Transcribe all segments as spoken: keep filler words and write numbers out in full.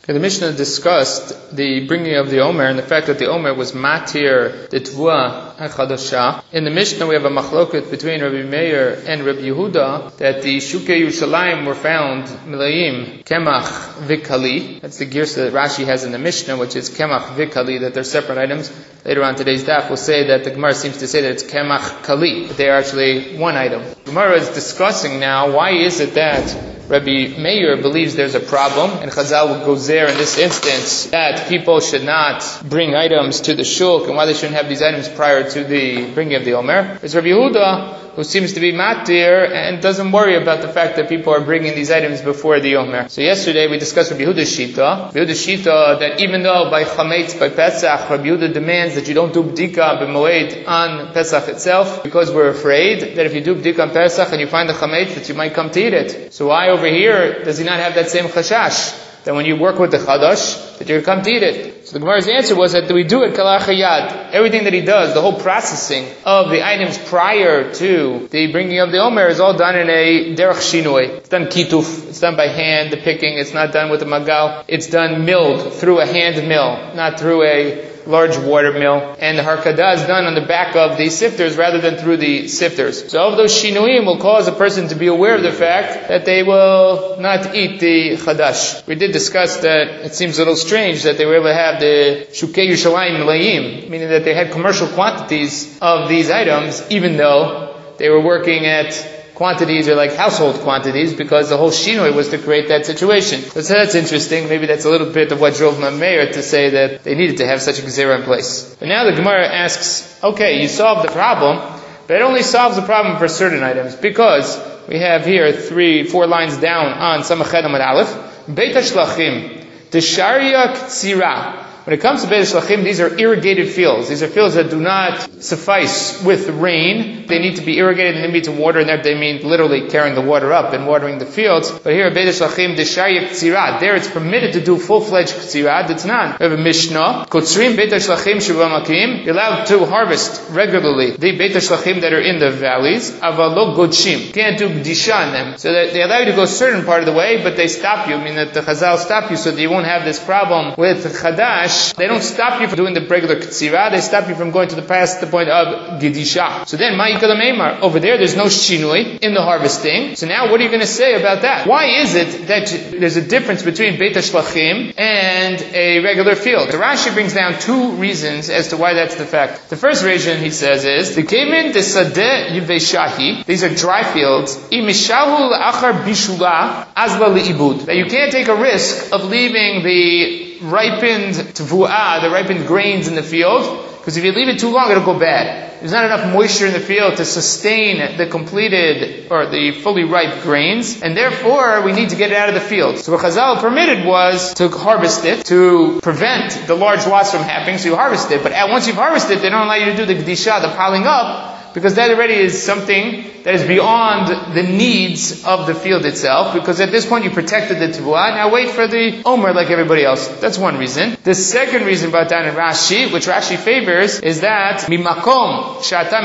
The Mishnah discussed the bringing of the Omer and the fact that the Omer was matir the Tvua HaChadashah. In the Mishnah we have a machloket between Rabbi Meir and Rabbi Yehuda that the Shukei Yerushalayim were found milayim kemach vikali. That's the girsa that Rashi has in the Mishnah, which is kemach vikali, that they're separate items. Later on today's daf will say that the Gemara seems to say that it's kemach kali, but they are actually one item. The Gemara is discussing now why is it that Rabbi Meir believes there's a problem, and Chazal goes there in this instance that people should not bring items to the shulk, and why they shouldn't have these items prior to the bringing of the Omer. It's Rabbi Yehuda, who seems to be matir and doesn't worry about the fact that people are bringing these items before the Omer. So yesterday we discussed Rabbi Yehuda's shita. Rabbi Yehuda's shita that even though by chametz, by Pesach, Rabbi Yehuda demands that you don't do bdika b'moed on Pesach itself, because we're afraid that if you do bdika on Pesach and you find the chametz, that you might come to eat it. So why over here does he not have that same chashash that when you work with the chadash that you're going to come to eat it? So the Gemara's answer was that we do it kalachayad. Everything that he does, the whole processing of the items prior to the bringing of the Omer is all done in a derech shinoi. It's done kituf. It's done by hand, the picking. It's not done with a magal. It's done milled through a hand mill, not through a large water mill. And the harkadah is done on the back of the sifters rather than through the sifters. So all of those shinuim will cause a person to be aware of the fact that they will not eat the chadash. We did discuss that it seems a little strange that they were able to have the shukei Yerushalayim milayim, meaning that they had commercial quantities of these items, even though they were working at quantities are like household quantities, because the whole shinoi was to create that situation. So that's interesting. Maybe that's a little bit of what drove Meir to say that they needed to have such a gezerah in place. But now the Gemara asks, okay, you solved the problem, but it only solves the problem for certain items, because we have here three, four lines down on Samached Amud Aleph, Beit HaShlachim, Desharia Ktsira. When it comes to Beit HaShlachim, these are irrigated fields. These are fields that do not suffice with rain. They need to be irrigated and they need to water, and that they mean literally carrying the water up and watering the fields. But here at Beit HaShlachim, Desharia Ktsira, there it's permitted to do full-fledged Ktsira. It's not. We have a Mishnah, Kotzrim Beit HaShlachim Shebamakim, you're allowed to harvest regularly the Beit HaShlachim that are in the valleys, Avalo Godshim, can't do Gdisha in them. So that they allow you to go a certain part of the way, but they stop you, I mean that the Chazal stop you so that you won't have this problem with Chadash. They don't stop you from doing the regular Ktsira, they stop you from going to the past the point of Gidisha. So then, Ma'ikal Meimar, over there there's no Shinui in the harvesting. So now what are you going to say about that? Why is it that there's a difference between Beit HaShlachim and a regular field? So Rashi brings down two reasons as to why that's the fact. The first reason he says is, the Kemin de Sadeh Yiveshahi, these are dry fields, Imishahu Achar Bishula Azla Li'ibud, that you can't take a risk of leaving the ripened tvu'ah, the ripened grains in the field, because if you leave it too long, it'll go bad. There's not enough moisture in the field to sustain the completed or the fully ripe grains, and therefore we need to get it out of the field. So what Chazal permitted was to harvest it, to prevent the large loss from happening, so you harvest it. But once you've harvested it, they don't allow you to do the gdisha, the piling up, because that already is something that is beyond the needs of the field itself, because at this point you protected the Tevuah, now wait for the Omer like everybody else. That's one reason. The second reason brought down in Rashi, which Rashi favors, is that Mimakom Shata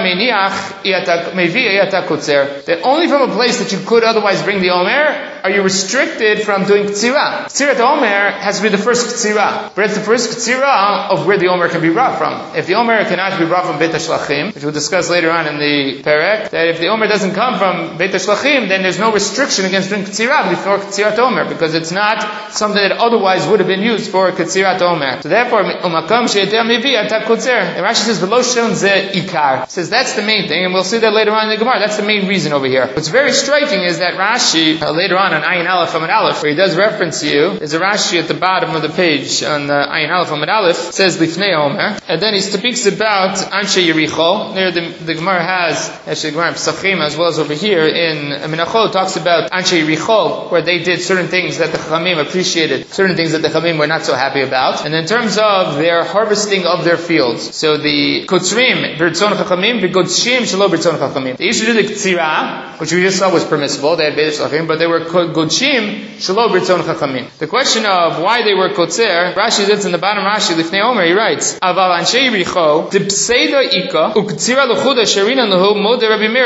Meniach Mevi Eyata Kotzer, that only from a place that you could otherwise bring the Omer, are you restricted from doing Ktsira. Ktsirat Omer has to be the first Ktsira, but it's the first Ktsira of where the Omer can be brought from. If the Omer cannot be brought from Beit HaShlachim, which we'll discuss later on in the Perek, that if the Omer doesn't come from Beit HaShlachim, then there's no restriction against doing Ktsira before Ktsirat Omer, because it's not something that otherwise would have been used for Ktsirat Omer. So therefore, Umakam She'eter Mevi Ata Kotzer. And Rashi says, V'lo Shon Ze Ikar. Says that's the main thing, and we'll see that later on in the Gemara. That's the main reason over here. What's very striking is that Rashi, uh, later on on Ayin Aleph Amud Aleph, where he does reference you, there's a Rashi at the bottom of the page on the Ayin Aleph Amud Aleph, says Lifnei Omer, and then he speaks about Anshe Yericho. There the, the Gemara has, actually the Gemara in Pesachim as well as over here in Menachot talks about Anshe Yericho, where they did certain things that the Chachamim appreciated, certain things that the Chachamim were not so happy about. And in terms of their harvesting of their fields, so the Kotzrim, B'Ritzon Chachamim, V'Godshim Shelo B'Ritzon Chachamim. They used to do the Ktsira, which we just saw was permissible, they had Beit HaShlachim, but they were Godshim Shelo B'Ritzon Chachamim. The question of why they were Kotzer, Rashi sits in the bottom Rashi, Lifnei Omer, he writes, Aval Anshe Yericho, D'Pseida Ika, U'Ktsira L'chuda Sherina L'hu, Mod Rabbi Meir, D'Ritzon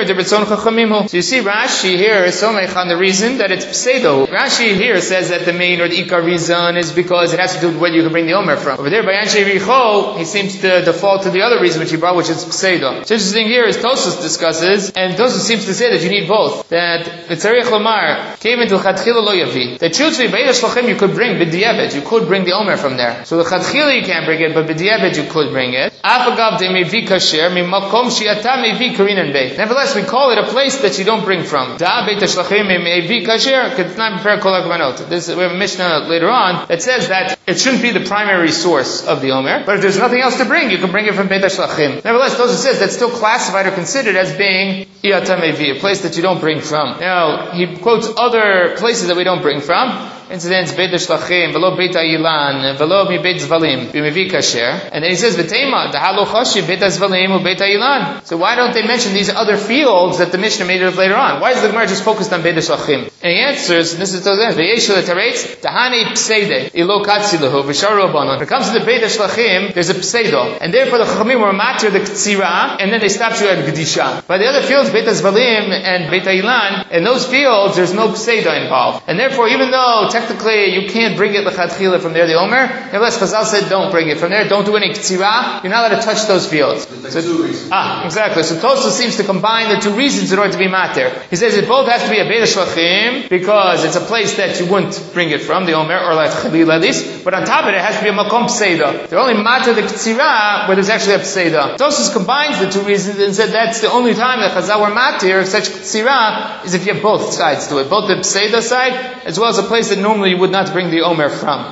So you see, Rashi here is somech on the reason that it's pseudo. Rashi here says that the main or the ikar reason is because it has to do with where you can bring the omer from. Over there by Anshe Richo, he seems to default to the other reason which he brought, which is pseudo. So interesting here is Tosfos discusses, and Tosfos seems to say that you need both. That Tzarich Lomar came into Chadchila lo yavi. That truthfully, Beis Shlachim you could bring b'diavad, you could bring the omer from there. So the Chadchila you can't bring it, but b'diavad you could bring it. Afagav de mevi kasher mimakom shiata mevi karinan beit. Nevertheless, we call it a place that you don't bring from. Da beit Shlachim mevi kasher ketnai b'per kol hakmanot. This we have a Mishnah later on that says that it shouldn't be the primary source of the omer, but if there's nothing else to bring, you can bring it from Beit HaShlachim. Nevertheless, those who says that's still classified or considered as being Iyata Mevi, a place that you don't bring from. Now, he quotes other places that we don't bring from. Incidents, Beit HaShlachim, Velo Beit HaYilan, Velo Mi Beit Zvalim, B'mevi Kasher. And then he says, V'teima, Dahalo Choshi, Beit HaZvalim, U Beit HaYilan. So why don't they mention these other fields that the Mishnah made it later on? Why is the Gemara just focused on Beit HaShlachim? And he answers, and this is the answer, V'yeshel Etaretz, Tahani Pseide, Ilo Katzilahu, V'sharu Abanon. When it comes to the Beit HaShlachim, there's a Pseido. And therefore the Chachamim were matir the Ktsira, and then they stopped you at Gdisha. By the other fields, Beit HaZvalim and Beit HaYilan, in those fields, there's no Pseido involved. And therefore, even though technically you can't bring it l'chadchila from there, the omer, nevertheless Chazal said don't bring it from there, don't do any ktsira, you're not allowed to touch those fields. Like so, two reasons. Ah, exactly. So Tosfos seems to combine the two reasons in order to be matir. He says it both has to be a Beit HaShlachim, because it's a place that you wouldn't bring it from, the omer, or like chalila at least, but on top of it, it has to be a makom pseida. They're only matir the ktsira where there's actually a pseida. Tosfos combines the two reasons and said that's the only time that Chazal were matir of such ktsira is if you have both sides to it, both the pseida side as well as a place that normally you would not bring the omer from.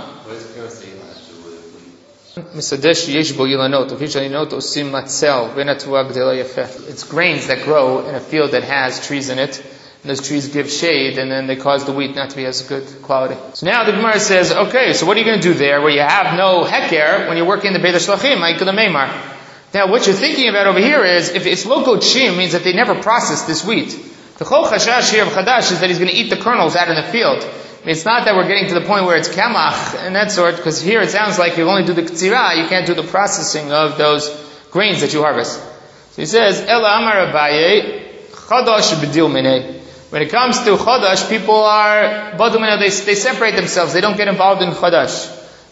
It's grains that grow in a field that has trees in it, and those trees give shade, and then they cause the wheat not to be as good quality. So now the Gemara says, okay, so what are you going to do there where you have no heker when you're working in the Beit HaShlachim? Now what you're thinking about over here is, if it's loco chim, means that they never processed this wheat. The chol chashash here of Chadash is that he's going to eat the kernels out in the field. It's not that we're getting to the point where it's kamach and that sort, because here it sounds like you only do the ktsira, you can't do the processing of those grains that you harvest. So he says, Ela Amar Abaye, Chadash b'dil minei. When it comes to Chadash, people are, badu minei, they, they separate themselves, they don't get involved in Chadash.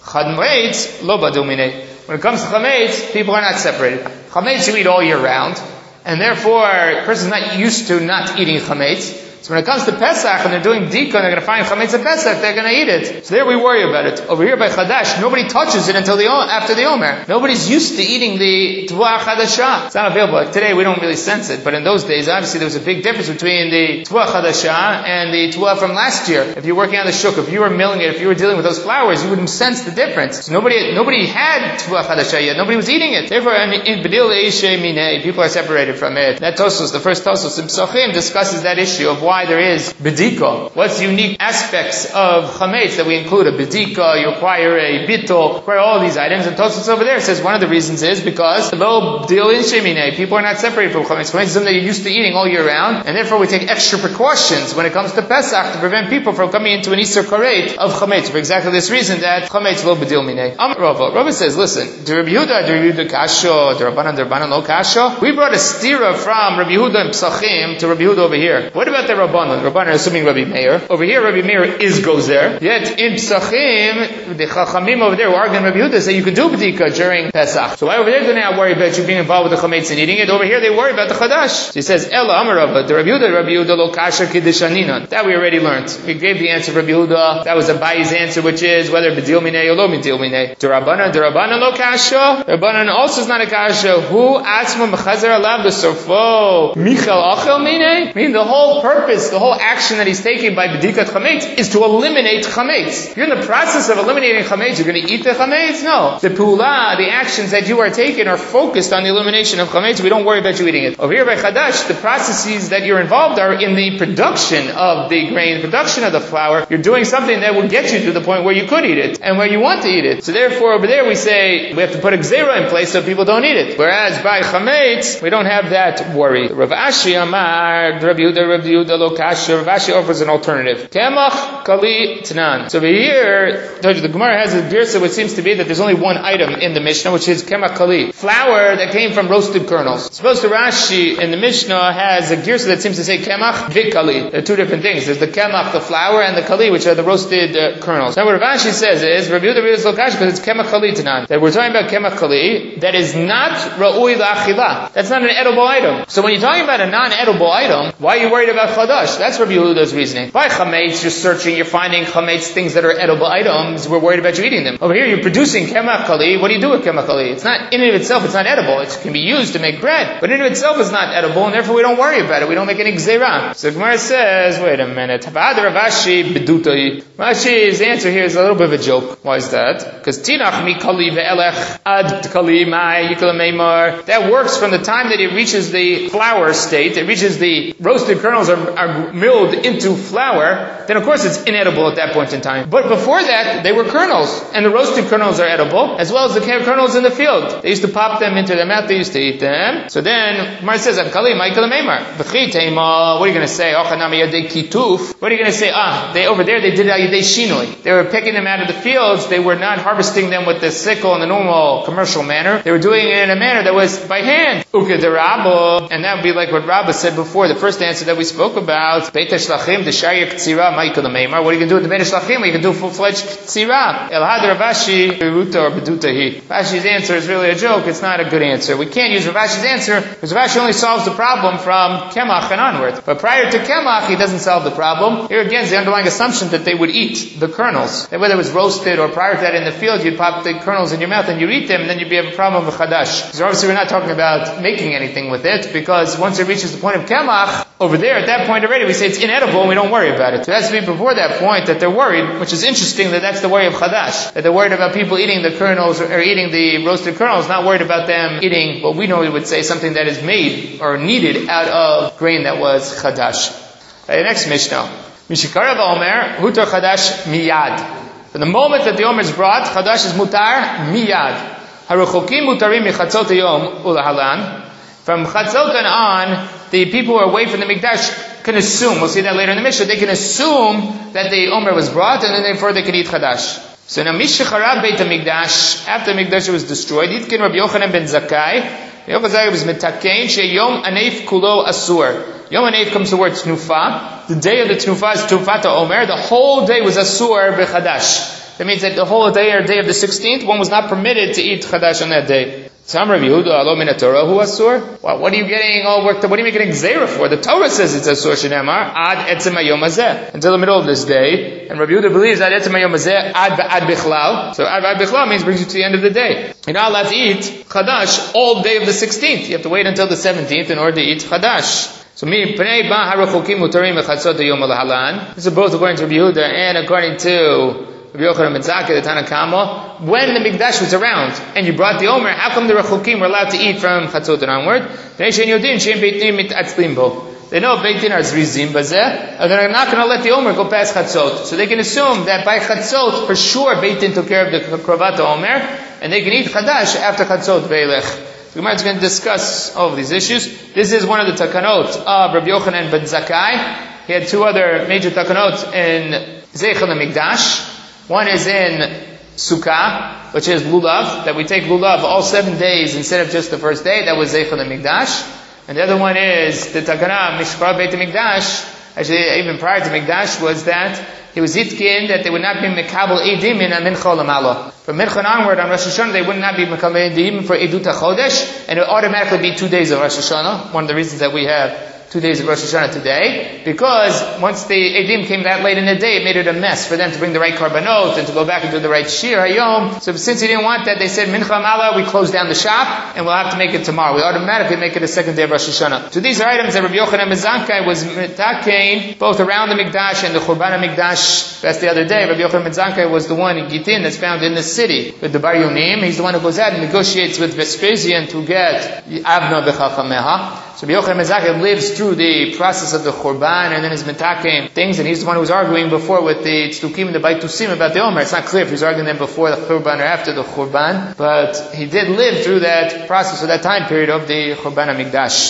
Chametz, lo badu minei. When it comes to Chametz, people are not separated. Chametz you eat all year round, and therefore, a person's not used to not eating Chametz. So when it comes to Pesach, and they're doing Dika, and they're going to find Chametz at Pesach, they're going to eat it. So there we worry about it. Over here by Chadash, nobody touches it until the after the Omer. Nobody's used to eating the Tvua Chadashah. It's not available. Like today, we don't really sense it. But in those days, obviously, there was a big difference between the Tvua Chadashah and the Tvua from last year. If you're working on the Shuk, if you were milling it, if you were dealing with those flowers, you wouldn't sense the difference. So nobody nobody had Tvua Chadashah yet. Nobody was eating it. Therefore, in B'dil Eishe Minei, people are separated from it. That Tosfos, the first Tosfos in Psachim, discusses that issue of why there is B'dika. What's the unique aspects of Chametz that we include? A B'dika, you require a Bittul, you require all these items. And Tosfos over there says one of the reasons is because lo b'dil in shemine, people are not separated from Chametz. Chametz is something that you're used to eating all year round, and therefore we take extra precautions when it comes to Pesach to prevent people from coming into an Easter karet of Chametz for exactly this reason that Chametz lo b'dil minei. Amar Rava. Rava says, listen, the Rabbi Yehuda, the Rabbi Yehuda kasho, the Rabbanan, the Rabbanan lo kasho. We brought a stira from Rabbi Yehuda and Psachim to Rabbi Yehuda over here. What about the Rabbanan? Rabbanan assuming Rabbi Meir. Over here, Rabbi Meir is goes there. Yet in Psachim, the Chachamim over there who argue in Rabbi Yehuda say you can do B'dika during Pesach. So why over there do they not worry about you being involved with the Chametz and eating it? Over here they worry about the Chadash. So he says, Ela Amar Rava, the Rabbi Yehuda, Rabbi Yehuda lo kasha kiddushanina. That we already learned. We gave the answer of Rabbi Yehuda. That was Abayi's answer, which is whether B'dil minei or lo B'dil minei. The Rabbanan, the Rabbanan lo kasha. The Rabbanan also is not a kasha. Who atzma mechazer alav the sorfo michal achel minei? Meaning the whole purpose, the whole action that he's taking by B'dikat Chametz is to eliminate Chametz. If you're in the process of eliminating Chametz, you're going to eat the Chametz? No. The Pula, the actions that you are taking are focused on the elimination of Chametz. We don't worry about you eating it. Over here by Chadash, the processes that you're involved are in the production of the grain, the production of the flour. You're doing something that will get you to the point where you could eat it and where you want to eat it. So therefore over there we say we have to put a Gzera in place so people don't eat it. Whereas by Chametz, we don't have that worry. Rav Ashi Amar, Rabbi Yehuda, Rabbi Yehuda Velo Kasher. Rashi offers an alternative. Kemach Kali Tanan. So over here, I told you the Gemara has a girsa which seems to be that there's only one item in the Mishnah, which is Kemach Kali, flour that came from roasted kernels. Supposed to Rashi in the Mishnah has a girsa that seems to say Kemach Vikali. There are two different things. There's the Kemach, the flour, and the Kali, which are the roasted uh, kernels. Now what Rashi says is, Rabbi Yehuda Velo Kasher, because it's Kemach Kali Tanan. That we're talking about Kemach Kali, that is not Ra'ui La'achila. That's not an edible item. So when you're talking about a non-edible item, why are you worried about Chadash? That's Rabbi Yehuda's reasoning. By Chametz, you're searching, you're finding Chametz, things that are edible items, we're worried about you eating them. Over here, you're producing Kemach Kali. What do you do with Kemach Kali? It's not, in and of itself, it's not edible. It can be used to make bread. But in and of itself, it's not edible, and therefore we don't worry about it. We don't make any gzeirah. So Gemara says, wait a minute. Rashi Bedutai. Rashi's answer here is a little bit of a joke. Why is that? Because Tinach mi Kali ve'elech ad Kali mai yikla meimar. That works from the time that it reaches the flour state, it reaches the roasted kernels are, are milled into flour, then of course it's inedible at that point in time. But before that, they were kernels, and the roasted kernels are edible, as well as the kernels in the field. They used to pop them into their mouth, they used to eat them. So then, Mar says, Kali Michael Meimar. What are you going to say? What are you going to say? Ah, they over there they did Ayadei Shinoi. They were picking them out of the fields, they were not harvesting them with the sickle in the normal commercial manner. They were doing it in a manner that was by hand. And that would be like what Rabbah said before, the first answer that we spoke about. Beit HaShlachim, the Shariah K'tzira, Ma'ikal Meimar. What are you going to do with the Beit HaShlachim? You can do full-fledged K'tzira. El Had Ravashi, Beruta or Bedutahi. Rashi's answer is really a joke. It's not a good answer. We can't use Ravashi's answer because Ravashi only solves the problem from Kemach and onward. But prior to Kemach, he doesn't solve the problem. Here again is the underlying assumption that they would eat the kernels. That whether it was roasted or prior to that in the field, you'd pop the kernels in your mouth and you eat them, and then you'd be have a problem with Chadash. So obviously we're not talking about making anything with it, because once it reaches the point of Kemach, over there at that point already we say it's inedible and we don't worry about it. So it has to be before that point that they're worried, which is interesting that that's the worry of Chadash. That they're worried about people eating the kernels or eating the roasted kernels, not worried about them eating what we normally would say something that is made or needed out of grain that was Chadash. Right, next Mishnah. Mishikarav Omer, Hutar Chadash Miyad. From the moment that the Omer is brought, Chadash is mutar miyad. Haruchokim mutarim michatzot hayom ulahalan. From Chatzot and on, the people who are away from the Mikdash can assume, we'll see that later in the Mishnah, they can assume that the Omer was brought, and then therefore they can eat Chadash. So now, Mishicharab Beit HaMikdash, after the Mikdash was destroyed, Yitkin Rabbi Yochanan ben Zakkai, Rabbi Yochanan was mitakein, sheyom anef kulo asur. Yom Anef comes the word Tnufa. The day of the Tnufa is Tnufata Omer. The whole day was Asur b'Chadash. That means that the whole day or day of the sixteenth, one was not permitted to eat Chadash on that day. Some Rabbi Yehuda, alo min Torah hu Asur. Well, what are you getting all worked up? What are you making Gzeira for? The Torah says it's Asur Shenemar, ad etzem hayom hazeh. Until the middle of this day. And Rabbi Yehuda believes that etzem hayom hazeh, ad ba'ad bichlal. So ad ba'ad bichlal means brings you to the end of the day. You're not allowed to eat Chadash all day of the sixteenth. You have to wait until the seventeenth in order to eat Chadash. So me pnei ba haruchokim mutarim mechatzot hayom alahalan. This is both according to Rabbi Yehuda and according to Rabbi Yochanan ben Zakkai, the Tanakama. When the Mikdash was around and you brought the Omer, how come the Rechokim were allowed to eat from Chatzot and onward? They know Beit Din are zrizim bazeh, and they're not going to let the Omer go past Chatzot. So they can assume that by Chatzot, for sure Beit Din took care of the Krovata Omer, and they can eat Chadash after Chatzot ve'elech. The Gemara is going to discuss all of these issues. This is one of the takanot of Rabbi Yochanan ben Zakkai. He had two other major takanot in Zeichel HaMikdash. One is in Sukkah, which is Lulav, that we take Lulav all seven days instead of just the first day. That was Zeichel HaMikdash. And the other one is the takanah Mishkar Beit HaMikdash. Actually, even prior to Mikdash was that he was itkin that they would not be mekabel edim in a mincha lamala. From mincha onward on Rosh Hashanah, they would not be mekabel edim for edut hachodesh, and it would automatically be two days of Rosh Hashanah. One of the reasons that we have two days of Rosh Hashanah today, because once the edim came that late in the day, it made it a mess for them to bring the right karbanot and to go back and do the right shir hayom. So since he didn't want that, they said mincha mala, we close down the shop and we'll have to make it tomorrow. We automatically make it a second day of Rosh Hashanah. So these are items that Rabbi Yochanan ben Zakkai was mitakein both around the Mikdash and the Churban HaMikdash. That's the other day. Rabbi Yochanan ben Zakkai was the one in Gitin that's found in the city with the Bar Yonim. He's the one who goes out and negotiates with Vespasian to get Avna b'Chachameha. So Rabbi Yochanan ben Zakkai lives through the process of the Churban and then his mitakein things, and he's the one who was arguing before with the Tzdukim and the Baitusim about the Omer. It's not clear if he was arguing them before the Churban or after the Churban, but he did live through that process of that time period of the Churban HaMikdash.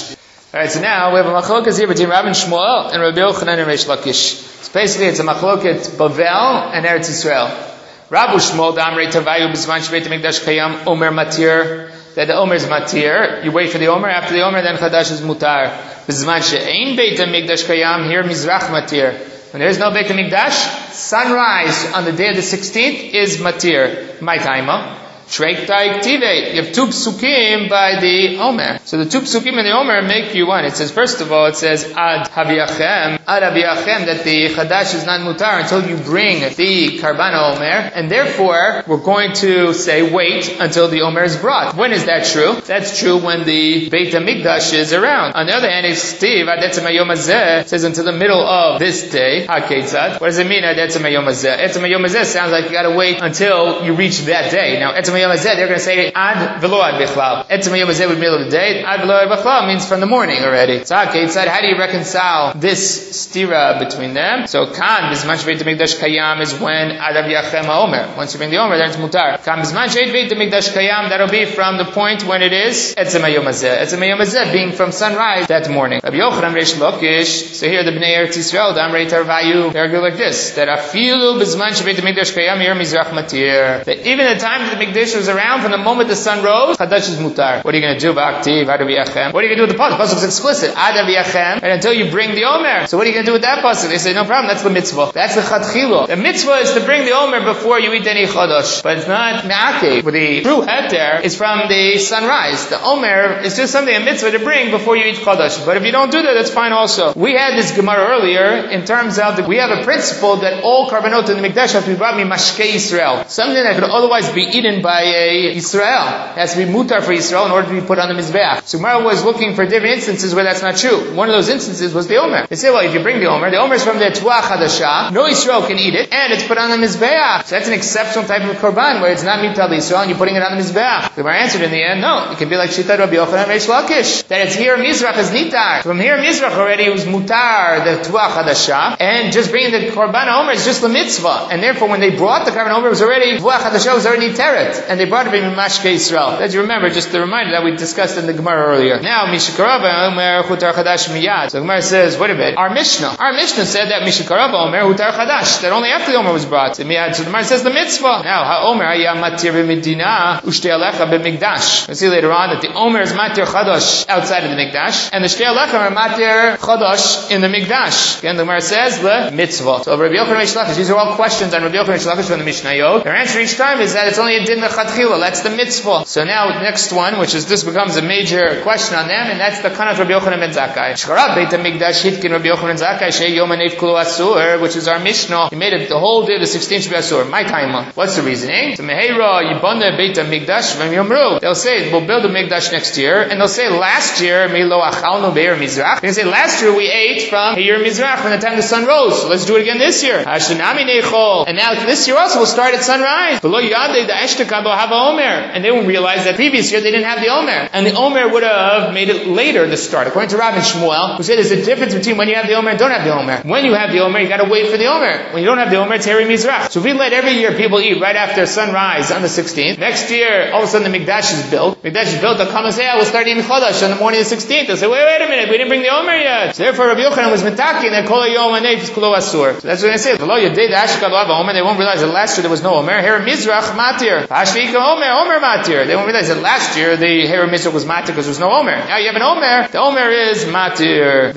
Alright, so now we have a machlokas here between Rav and Shmuel and Rabbi Yochanan and Reish Lakish. So basically it's a machloket Bavel and Eretz Yisrael. Rav Shmuel Damrei Tavayu B'zman Shebeit HaMikdash Kayam Omer Matir, that the Omer is Matir. You wait for the Omer, after the Omer then Chadash is Mutar. B'zman She'ein Beit HaMikdash Kayam, here Mizrach Matir. When there is no Beit HaMikdash, sunrise on the day of the sixteenth is Matir. My time. Shrek Taik Tive. You have two psukim by the Omer. So the two psukim in the Omer make you one. It says, first of all, it says, Ad Haviyachem, Ad Haviyachem, that the Chadash is not mutar until you bring the Karban Omer. And therefore, we're going to say, wait until the Omer is brought. When is that true? That's true when the Beit HaMikdash is around. On the other hand, it's Steve, Ad Etzem HaYom Hazeh, says until the middle of this day, HaKetzad. What does it mean, Ad Etzem HaYom Hazeh? Etzem HaYom Hazeh sounds like you gotta wait until you reach that day. Now, Etzem Yom Hazeh, they're going to say Ad Velo Ad Bichlal. Etzem Yom Hazeh would be middle of the day. Ad Velo Ad Bichlal means from the morning already. So okay, it's how do you reconcile this stira between them? So Kan Bizman Shebeit HaMikdash Kayam is when Ad Haviyachem HaOmer. Once you bring the Omer, then it's mutar. Kan Bizman Shebeit Beit HaMikdash Kayam, that'll be from the point when it is Etzem Yom Hazeh. Etzem Yom Hazeh being from sunrise that morning. Rabbi Yochanan Reish Lakish. So here the Bnei Eretz Yisrael, Damrei Tarvayu, they argue like this: that Afilu Bizman Shebeit HaMikdash Kayam Yer Mizrach Matir. That even at the time that the Mikdash was around, from the moment the sun rose, Chadash is mutar. What are you going to do? V'aktiv, Ad Haviyachem. What are you going to do with the pasuk? The pasuk is explicit. Ad Haviyachem. And until you bring the Omer. So what are you going to do with that pasuk? They say, no problem, that's the mitzvah. That's the Chatchilo. The mitzvah is to bring the Omer before you eat any Chadash. But it's not me'akev. The true head there is from the sunrise. The Omer is just something, a mitzvah to bring before you eat Chadash. But if you don't do that, that's fine also. We had this Gemara earlier in terms of, the, we have a principle that all karbanot in the Mikdash have to be brought me mashkei Yisrael. Something that could otherwise be eaten by a Yisrael. It has to be mutar for Yisrael in order to be put on the Mizbeach. So Gemara was looking for different instances where that's not true. One of those instances was the Omer. They say, well, if you bring the Omer, the Omer is from the Tuah Chadashah, no Yisrael can eat it, and it's put on the Mizbeach. So that's an exceptional type of Korban where it's not mitar Yisrael and you're putting it on the Mizbeach. The Gemara answered in the end, no, it can be like Shita Rabbi Yochanan Reish Lakish, that it's here Mizrach is nitar. From here Mizrach already it was mutar, the Tuah Chadashah, and just bringing the Korban Omer is just the mitzvah. And therefore when they brought the Korban Omer, it was already, Tuah Chadashah was already teret, and they brought it in Mashke Yisrael. As you remember, just a reminder that we discussed in the Gemara earlier. Now, Mishikarava Omer Hutar Chadash Miyad. So the Gemara says, wait a bit. Our Mishnah, our Mishnah said that Mishikarava Omer Hutar Chadash, that only after the Omer was brought. So the Gemara says the mitzvah. Now, Ha Omer Hayam Matir B'Medina U'Shtei Alecha B'Mikdash. We'll see later on that the Omer is Matir Chadash outside of the Mikdash, and the Shtei Alecha are Matir Chadash in the Mikdash. Again, the Gemara says the mitzvah. So Rabbi Yochanan Reish Lakish, these are all questions on Rabbi Yochanan Reish Lakish from the Mishnah Yod. Their answer each time is that it's only a din l'chadchila. That's the mitzvah. So now the next one, which is this becomes a major question on them, and that's the kanat Rabbi Yochanan ben Zakkai. Shkarat Beit HaMikdash hitkin Rabbi Yochanan ben Zakkai shei yom hanef kulu asur, which is our Mishnah. He made it the whole day, the sixteenth should be asur. My time. What's the reasoning? So meheira yibana Beit HaMikdash v'em yomru. They'll say we'll build a Mikdash next year, and they'll say last year milo achalnu be'er mizrach. They say last year we ate from Be'er Mizrach from the time the sun rose. So let's do it again this year. Hashanami nechol. And now this year also we'll start at sunrise. Below yadei the eshtekam have Omer, and they won't realize that previous year they didn't have the Omer, and the Omer would have made it later the start. According to Rav and Shmuel, who said there's a difference between when you have the Omer and don't have the Omer. When you have the Omer, you got to wait for the Omer. When you don't have the Omer, it's Heri Mizrach. So if we let every year people eat right after sunrise on the sixteenth, next year all of a sudden the Mikdash is built. Mikdash is built. They'll come and say, "I will start eating Chodesh on the morning of the sixteenth." They'll say, "Wait, wait a minute, we didn't bring the Omer yet." So therefore, Rabbi Yochanan was mitaki, and then Kol Yom Hanef is Kulo Asur. So that's what they say. Below your day, the Ashkal have Omer. They won't realize that last year there was no Omer. Heri Mizrach Matir. Ashvika Omer Omer Matir. They won't realize that last year the Heri Mizrach was Matir because there was no Omer. Now you have an Omer. The Omer is Matir.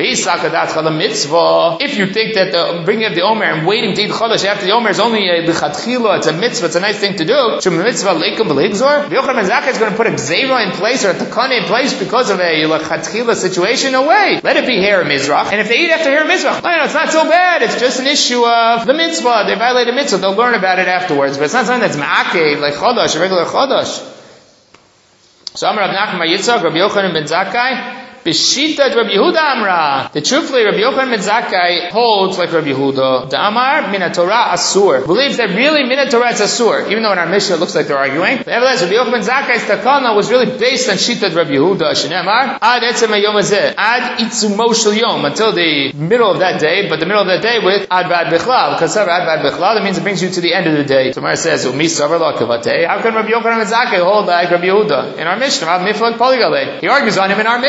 Mitzvah. If you think that the bringing of the Omer and waiting to eat Chodesh after the Omer is only a b'chatchila, it's a mitzvah, it's a nice thing to do. Shem mitzvah leikum b'ligzor. The Yochanan ben Zakkai is going to put a gzera in place or a takana in place because of a l'chatchila situation. No way. Let it be Heri Mizrach. And if they eat after Heri Mizrach, no, no, it's not so bad. It's just an issue of the mitzvah. They violate a mitzvah. They'll learn about it afterwards. But it's not something that's ma'akev, like Chodesh, a regular Chodesh. So Amar Rav Nachman bar Yitzchak, Rabbi Yochanan ben Zakkai, B'shita Rabbi Yehuda Amra. The truthfully, Rabbi Yochanan ben Zakkai holds like Rabbi Yehuda. The Amar min Torah asur. Believes that really min Torah is asur, even though in our Mishnah it looks like they're arguing. But nevertheless, Rabbi Yochanan ben Zakkai's takana was really based on Shita Rabbi Yehuda. Shenemar ad etzem hayom hazeh ad itzumo shel yom, until the middle of that day, but the middle of that day with ad bad bichlal. Because ad bad bichlal, that means it brings you to the end of the day. So Gemara says, Umi savar lo kavatei. How can Rabbi Yochanan ben Zakkai hold like Rabbi Yehuda in our Mishnah? He argues on him in our Mishnah.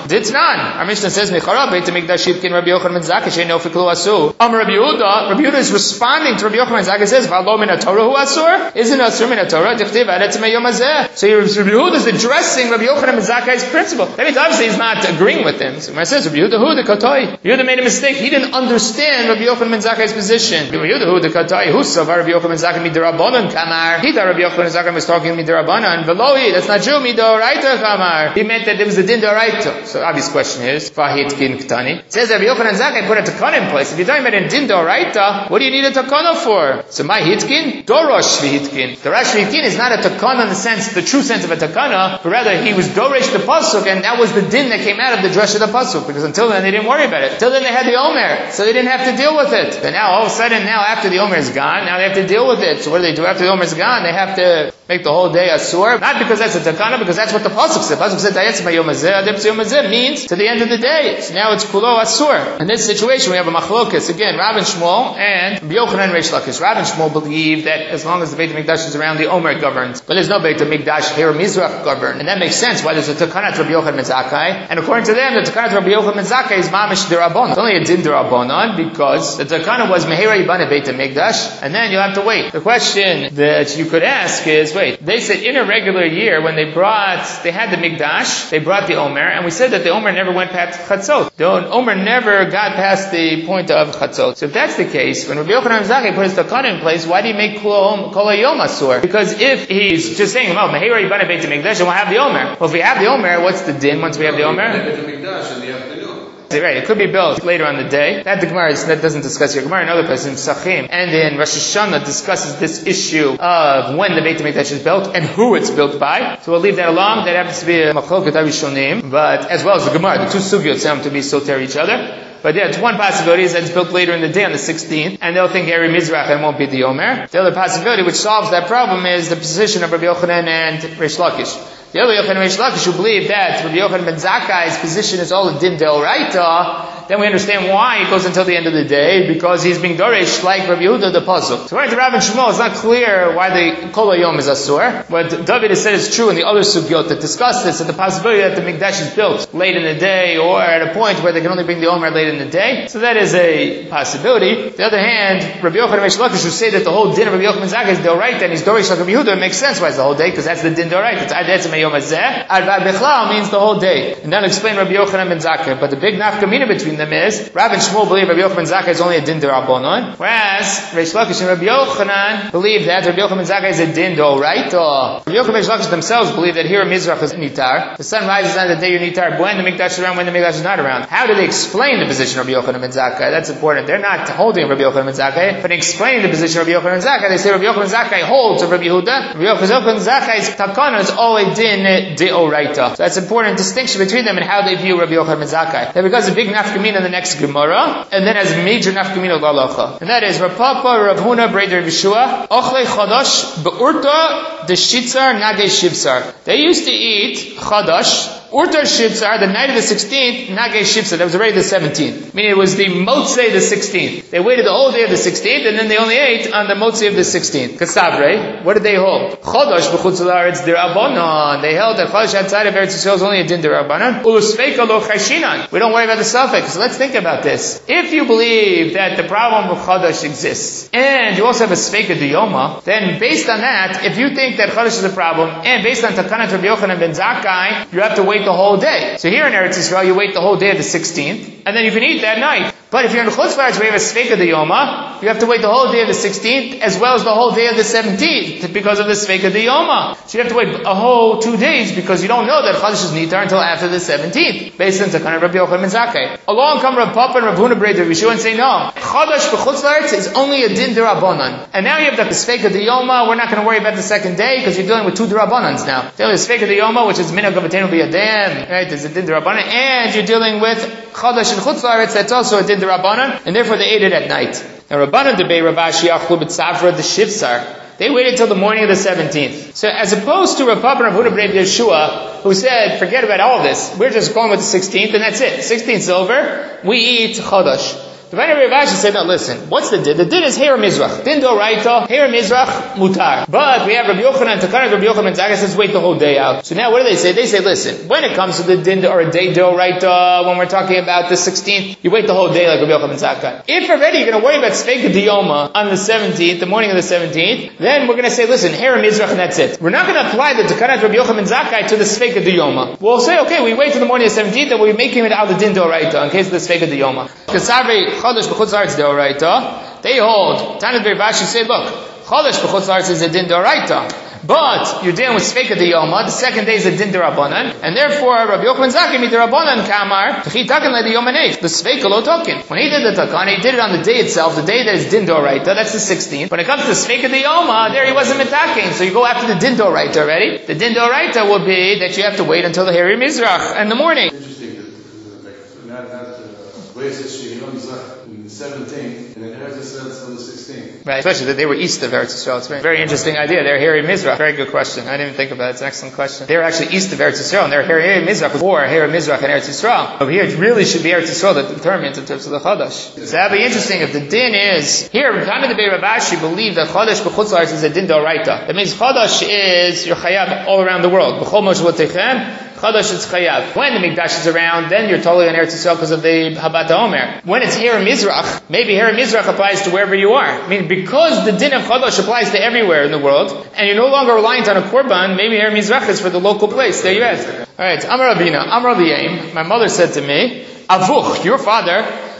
Ditnan. Our Mishnah says, Mechara Beit HaMikdash Yitkin Rabbi Yochanan ben Zakkai she'eino fiklu asu. Am Rabbi Yehuda, Rabbi Yehuda is responding to Rabbi Yochanan ben Zakkai, says, V'alo min ha-Torah hu asur? Isn't asur min ha-Torah? Dichtiv ad etzem hayom hazeh. So Rabbi Yehuda is addressing Rabbi Yochanan ben Zakkai's principle. That means obviously he's not agreeing with him. So when it says Rabbi Yehuda hu de katoi, Yehuda made a mistake. He didn't understand Rabbi Yochanan ben Zakkai's position. Rabbi Yehuda hu de katoi, hu savar Rabbi Yochanan ben Zakkai midirabanan kamar. He thought Rabbi Yochanan ben Zakkai was talking midirabanan. V'loi, that's not true. Midoraita kamar. He meant that there was a din doraita. So the obvious question is, Vahitkin ktani. It says that Rabbi Yochanan ben Zakkai put a takana in place. If you're talking about a din doraita, what do you need a takana for? So my hitkin, dorosh v'hitkin. Dorosh v'hitkin is not a takana in the sense, the true sense of a takana, but rather he was dorish the pasuk, and that was the din that came out of the drush of the pasuk. Because until then they didn't worry about it. Until then they had the omer, so they didn't have to deal with it. But now all of a sudden, now after the omer is gone, now they have to deal with it. So what do they do after the omer is gone? They have to make the whole day asur. Not because that's a takana, because that's what the pasuk said. The pasuk said dayetzim hayom hazeh, adeptz yom hazeh means to the end of the day. So now it's kulo asur. In this situation, we have a machlokas again, Rav and Shmuel and Rabbi Yochanan and Reish Lakish. Rav and Shmuel believe that as long as the Beit HaMikdash is around, the Omer governs. But there's no Beit HaMikdash here, Mizrach govern. And that makes sense why there's a Takanat Rabbi Yochanan ben Zakkai. And according to them, the Takanat Rabbi Yochanan ben Zakkai is Mamish D'Rabbanan. It's only a Din D'Rabbanan because the Takanat was Mehera Yibane Beit HaMikdash, and then you'll have to wait. The question that you could ask is, wait, they said in a regular year when they brought, they had the Mikdash, they brought the Omer, and we said that the Omer never went past Chatzot. The Omer never got past the point of Chatzot. So if that's the case, when Rabbi Yochanan ben Zakkai put his Takanat in place, why do you make Kol HaYom Asur? Because if he's just saying, well, Mehera Yibane Beit HaMikdash, and we'll have the Omer. Well, if we have the Omer, what's the din once we have the Omer? Right, it could be built later on the day. That the Gemara is, that doesn't discuss your Gemara. Another place in Psachim and in Rosh Hashanah discusses this issue of when the Beit HaMikdash is built and who it's built by. So we'll leave that alone. That happens to be a Machloket HaRishonim, but as well as the Gemara, the two sugyot sound to be soter each other. But yeah, it's one possibility is that it's built later in the day on the sixteenth, and they'll think Eri Mizrach and won't be the Omer. The other possibility which solves that problem is the position of Rabbi Yochanan and Reish Lakish. The other Yochanan and Reish Lakish who believe that Rabbi Yochanan ben Zakkai's position is all a din deoraita, then we understand why it goes until the end of the day, because he's being doresh like Rabbi Yehuda the pasuk. So according to Rav and Shmuel, it's not clear why the Kol HaYom is asur. What David has said is true in the other sugyot that discuss this, that the possibility that the Mikdash is built late in the day or at a point where they can only bring the Omer late in the day. So that is a possibility. On the other hand, Rabbi Yochanan and Reish Lakish who say that the whole din of Rabbi Yochanan ben Zakkai is deoraita and he's doresh like Rabbi Yehuda, it makes sense why it's the whole day, because that's the din deoraita. It's ad etzem hayom hazeh. Ad vad bechlal means the whole day. And that'll explain Rabbi Yochanan ben Zakkai. But the big nafkamina between them is Rav and Shmuel believe Rabbi Yochanan ben Zakkai is only a din d'Rabbanan, whereas Reish Lakish and Rabbi Yochanan believe that Rabbi Yochanan ben Zakkai is a din d'Oraita. Rabbi Yochanan and Reish Lakish themselves believe that here in Mizrach is nitar. The sun rises on the day you're nitar, when the Mikdash is around, when the Mikdash is not around. How do they explain the position of Rabbi Yochanan ben Zakkai? That's important. They're not holding Rabbi Yochanan ben Zakkai, but explaining the position of Rabbi Yochanan ben Zakkai, they say Rabbi Yochanan ben Zakkai holds of Rabbi Yehuda. Rabbi Yochanan ben Zakkai's takana is all a din d'Oraita. So that's an important distinction between them and how they view Rabbi Yochanan ben Zakkai. That becomes a big nafkamina in the next Gemara, and then has a major nafkamina l'alacha. And that is Rav Papa, Rav Huna, Breder Yeshua, Ochle Chadash, Be'urta, the Shitzar, Nage Shivsar. They used to eat Chadash, Urta Shivsar, the night of the sixteenth, Nage Shivsar, that was already the seventeenth. Meaning it was the Motzei the sixteenth. They waited the whole day of the sixteenth, and then they only ate on the Motzei of the sixteenth. Kasabre, what did they hold? Chodosh b'chutz l'aaretz d'Rabbanan. They held that Chodosh outside of Eretz Yisrael is only a din d'Rabbanan. Ulusfeika lo chashinan. We don't worry about the suffix. So let's think about this. If you believe that the problem of Chodosh exists, and you also have a Sfeika d'Yoma, then based on that, if you think that Chodosh is a problem, and based on Takanat Rabbi Yochanan ben Zakkai, you have to wait the whole day. So here in Eretz Yisrael, you wait the whole day of the sixteenth, and then you can eat that night. But if you're in Chutz La'aretz where you have a Sfeika d'Yoma, you have to wait the whole day of the sixteenth, as well as the whole day of the seventeenth, because of the Sfeika d'Yoma. So you have to wait a whole two days, because you don't know that Chodesh is Nitar until after the seventeenth, based on Takanat Rabbi Yochanan ben Zakkai. Along come Rav Papa and Rav Huna Breder Yeshua and say, no, Chodesh b'Chutz La'aretz is only a din d'Rabbanan. And now you have the Sfeika d'Yoma, we're not going to worry about the second day, because you're dealing with two d'Rabbanans now. You're dealing with Sfeika d'Yoma, which is Minhag Avotenu b'Yadem, right, there's a din d'Rabbanan, and you're dealing with Chodesh and Chutz La'aretz, that's also a din d'Rabbanan, and therefore they ate it at night. Now Rabbanan debate Rav Ashi Achlu b'Tzavra the Shivsar. They waited till the morning of the seventeenth. So as opposed to Rav Papa and Rav Huna Breder Yeshua, who said, forget about all this, we're just going with the sixteenth and that's it. sixteenth is over, we eat Chodesh. The Rabbi Rav Ashi said, no, listen, what's the din? The din is Heir Mizrach. Din Doraita, Heir Mizrach, Mutar. But we have Rabbi Yochanan, Takanat Rabbi Yochanan, Zaga says, wait the whole day out. So now what do they say? They say, listen, when it comes to the din or a day Doraita, when we're talking about the sixteenth, you wait the whole day like Rabbi Yochanan Zaga. If already you're going to worry about Sveika Diyoma on the seventeenth, the morning of the seventeenth, then we're going to say, listen, Heir Mizrach and that's it. We're not going to apply the Takanat Rabbi Yochanan Zakai to the Sveika Diyoma. We'll say, okay, we wait till the morning of the seventeenth and we're making it out of the din Doraita in case of the Sveika Diyoma. Kasavri Chodesh B'chutz La'aretz Doraita, they hold, Tanit Rav Ashi say, look, Chodesh B'chutz La'aretz is a din Doraita. But you're dealing with Sveika Diyoma, the second day is a din Derabanan, and therefore Rabbi Yochanan Zaki made Derabanan Kamar, T'chi Takan Le Diyomanei, the Sveika Lo Takin. When he did the Takan, he did it on the day itself, the day that is din Doraita, that's the sixteenth. When it comes to Sveika Diyoma, there he wasn't mitaking, so you go after the din Doraita already. The din Doraita will be that you have to wait until the Heri Mizrach in the morning. Interesting that, like, not, not, uh, seventeenth, and then Eretz Yisrael on the sixteenth. Right, especially that they were east of Eretz Yisrael. It's a very interesting idea. They're Heri Mizrach. Very good question. I didn't even think about it. It's an excellent question. They were actually east of Eretz Yisrael, and they're Heri Mizrach before Heri Mizrach and Eretz Yisrael. Over here, it really should be Eretz Yisrael that determines in terms of the Chodesh. So that'd be interesting if the din is here. Time of the Rav Ashi believe that Chodesh b'chutz la'aretz is a din d'oraita. That means Chodesh is your chayav all around the world. B'chol moshvotechem. Chodesh it's chayav. When the Mikdash is around, then you're totally on Eretz Yisrael because of the Habat Omer. When it's here in Mizrach, maybe here in Mizrach applies to wherever you are. I mean, because the din of Chodesh applies to everywhere in the world, and you're no longer reliant on a Korban, maybe here in Mizrach is for the local place. There you ask. Alright, Amar Rabina, Amar Rabbi, my mother said to me, Avuch, your father,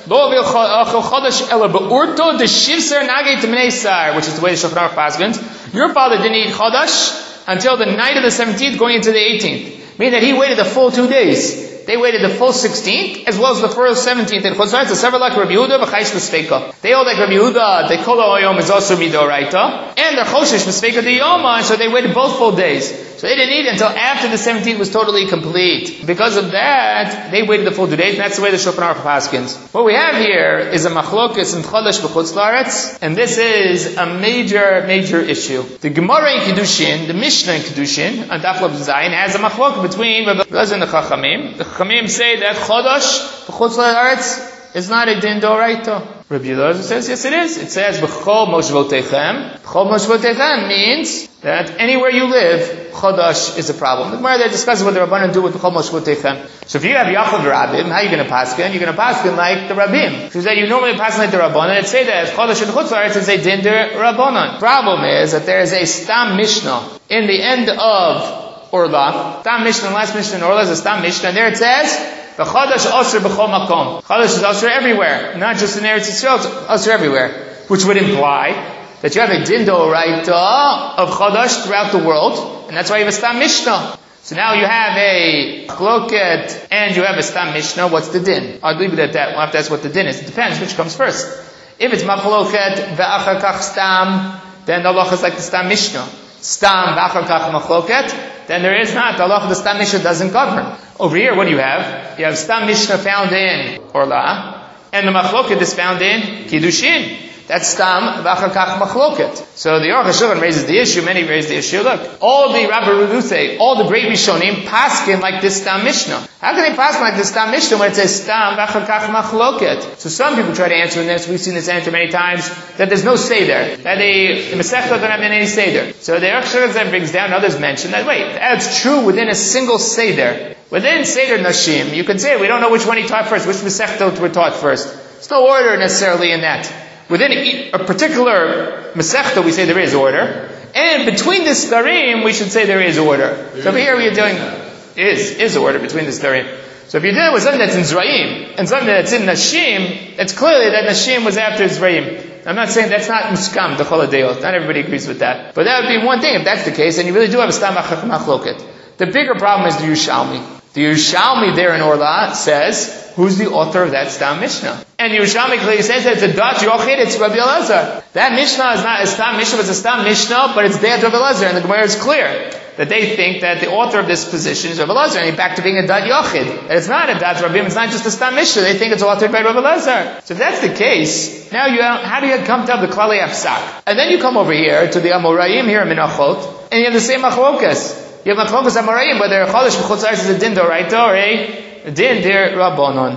which is the way the Shulchan Aruch paskins. Your father didn't eat Chodesh until the night of the seventeenth going into the eighteenth. Meaning that he waited the full two days. They waited the full sixteenth, as well as the full seventeenth. And Chutz La'aretz is several like Rabbi Yehuda, v'chaysh v'sveika. They all like Rabbi Yehuda, they kol ha'yom is also midoraita, and they're choshesh v'sveika diyoma, and so they waited both full days. So they didn't eat until after the seventeenth was totally complete. Because of that, they waited the full two days, and that's the way the Shulchan Aruch paskins. What we have here is a machlokes in Chodesh b'chutz la'aretz, and this is a major, major issue. The Gemara in Kiddushin, the Mishnah in Kiddushin, on Daf Lav Zayin, has a machlok between Rabbi Elazar and the Chachamim. The Chachamim say that Chodesh b'chutz la'aretz is not a din d'oraita. Rabbi Elazar says, yes it is. It says, B'chol moshvotechem. B'chol moshvotechem means that anywhere you live, Chodesh is a problem. The Gemara there discusses what the Rabbanan do with B'chol moshvotechem. So if you have Yachad Rabbim, how are you going to paskin? You're going to paskin like the Rabbim. So that you normally paskin like the Rabbanan, it'd say that Chodesh and Chutz La'aretz is a din d'Rabbanan. Problem is that there is a Stam Mishnah in the end of Orla. Stam Mishnah, the last Mishnah in Orla is a Stam Mishnah, and there it says, the Chodesh Osir b'chol makom. Chodesh is Osir everywhere, not just in Eretz Yisrael, it's Osir everywhere. Which would imply that you have a din d'oraita of Chodesh throughout the world, and that's why you have a Stam Mishnah. So now you have a Chloket, and you have a Stam Mishnah, what's the din? I'll leave it at that, we'll have to ask what the din is. It depends which comes first. If it's Machloket, ve'achar kach Stam, then the halacha is like the Stam Mishnah. Stam, ve'achar kach Machloket, then there is not. The halacha of the Stam Mishnah doesn't govern. Over here, what do you have? You have Stam Mishnah found in Orla, and the Machloket is found in Kiddushin. That's Stam v'achar kach Machloket. So the Aruch HaShulchan raises the issue, many raise the issue. Look, all the Rabbi Ruduthe, all the great Rishonim, paskin like this Stam Mishnah. How can they paskin like this Stam Mishnah when it says Stam v'achar kach Machloket? So some people try to answer in this, we've seen this answer many times, that there's no Seder, that the, the Masechta don't have any Seder. So the Aruch HaShulchan brings down, others mention that, wait, that's true within a single Seder. Within Seder Nashim, you can say, we don't know which one he taught first, which Masechta were taught first. There's no order necessarily in that. Within a, a particular Masechta, we say there is order. And between the Starim, we should say there is order. There so over here we are doing, is, is order between the Starim. So if you're dealing with something that's in Zraim, and something that's in Nashim, it's clearly that Nashim was after Zraim. I'm not saying that's not Muskam, the Choladeyot. Not everybody agrees with that. But that would be one thing, if that's the case, and you really do have a Stam Machloket. The bigger problem is the Yerushalmi. The Yerushalmi there in Orla says, who's the author of that Stam Mishnah? And Yerushalmi clearly says that it's a Dat Yochid, it's Rabbi Elazar. That Mishnah is not a Stam Mishnah, it's a Stam Mishnah, but it's Dat Rabbi Elazar, and the Gemara is clear that they think that the author of this position is Rabbi Elazar, and he's back to being a Dat Yochid. That it's not a Dat Rabbim, it's not just a Stam Mishnah, they think it's authored by Rabbi Elazar. So if that's the case, now you how do you come to the Klali Afsak? And then you come over here to the Amoraim here in Menachot, and you have the same Machlokas. You have Machlokas Amoraim, whether Chodesh b'chutz la'aretz is a din d'oraita or a din d'Rabbanan.